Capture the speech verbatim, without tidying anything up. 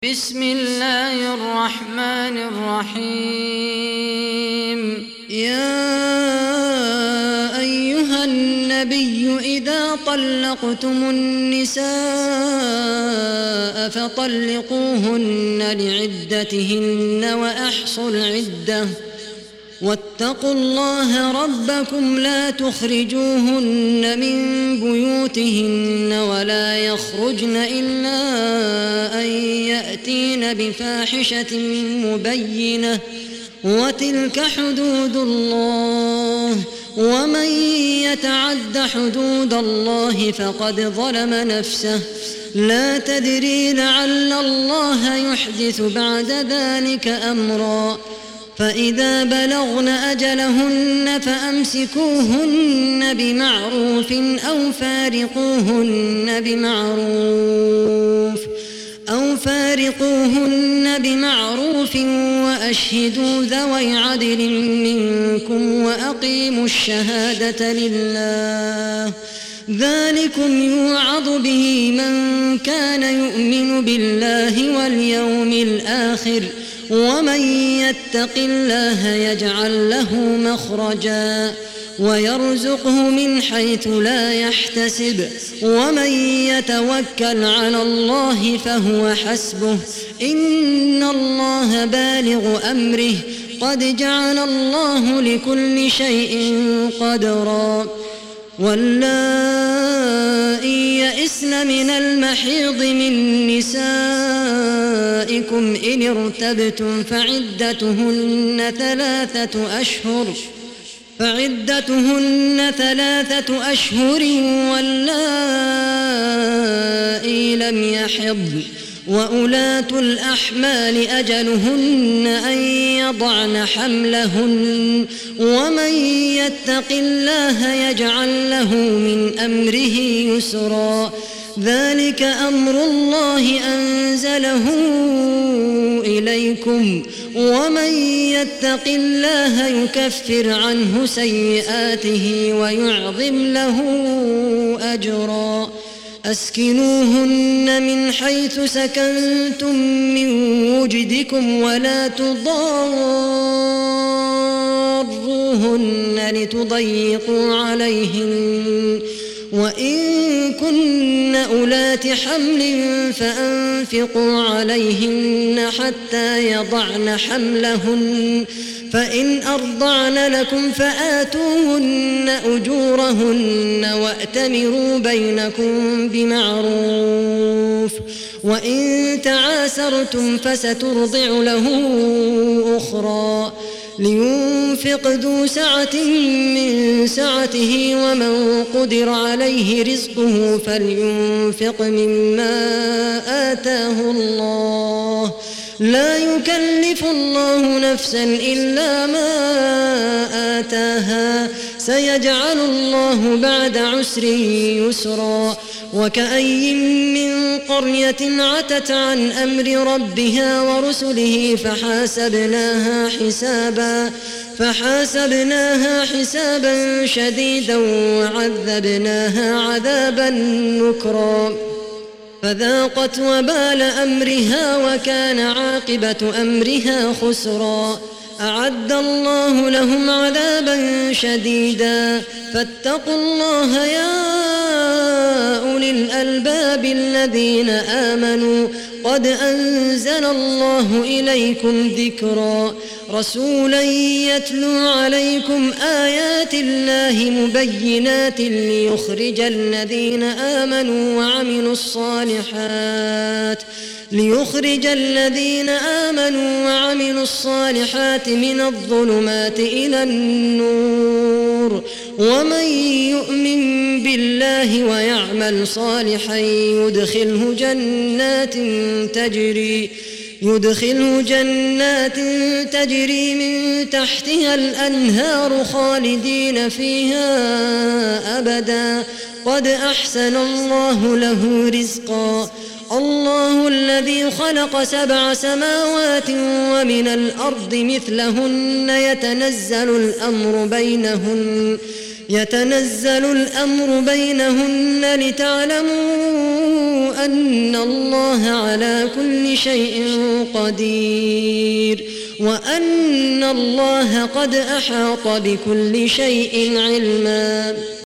بسم الله الرحمن الرحيم. يا أيها النبي إذا طلقتم النساء فطلقوهن لعدتهن وأحصوا العدة واتقوا الله ربكم لا تخرجوهن من بيوتهن ولا يخرجن إلا أن يأتين بفاحشة مبينة وتلك حدود الله ومن يتعد حدود الله فقد ظلم نفسه لا تدري لعل الله يحدث بعد ذلك أمرا فإذا بلغن أجلهن فأمسكوهن بمعروف أو فارقوهن بمعروف أو فارقوهن بمعروف وأشهدوا ذوي عدل منكم وأقيموا الشهادة لله ذلكم يوعظ به من كان يؤمن بالله واليوم الآخر ومن يتق الله يجعل له مخرجا ويرزقه من حيث لا يحتسب ومن يتوكل على الله فهو حسبه إن الله بالغ أمره قد جعل الله لكل شيء قدرا واللائي يئسن من المحيض من نسائكم إن ارتبتم فعدتهن ثلاثة أشهر فعدتهن ثلاثة أشهر واللائي لم يحضن وأولاة الأحمال أجلهن أن يضعن حملهن ومن يتق الله يجعل له من أمره يسرا ذلك أمر الله أنزله إليكم ومن يتق الله يكفر عنه سيئاته ويعظم له أجرا أسكنوهن من حيث سكنتم من وجدكم ولا تضاروهن لتضيقوا عليهن وإن كن أولات حمل فأنفقوا عليهن حتى يضعن حملهن فإن أرضعن لكم فآتوهن أجورهن وأتمروا بينكم بمعروف وإن تعاسرتم فسترضع له أخرى لينفق ذو سعة من سعته ومن قدر عليه رزقه فلينفق مما آتاه الله لا يكلف الله نفسا إلا ما آتاها سيجعل الله بعد عسر يسرا وكأي من قرية عتت عن أمر ربها ورسله فحاسبناها حسابا فحاسبناها حسابا شديدا وعذبناها عذابا نكرا فذاقت وبال أمرها وكان عاقبة أمرها خسرا أعد الله لهم عذابا شديدا فاتقوا الله يا أولي الألباب الذين آمنوا قد أنزل الله إليكم ذكرا رسولا يتلو عليكم آيات الله مبينات ليخرج الذين آمنوا وعملوا الصالحات ليخرج الذين آمنوا وعملوا الصالحات من الظلمات إلى النور ومن يؤمن بالله ويعمل صالحا يدخله جنات تجري يدخله جنات تجري من تحتها الأنهار خالدين فيها أبدا قد أحسن الله له رزقا الله الذي خلق سبع سماوات ومن الأرض مثلهن يتنزل الأمر بينهن يتنزل الأمر بينهن لتعلموا أن الله على كل شيء قدير وأن الله قد أحاط بكل شيء علما.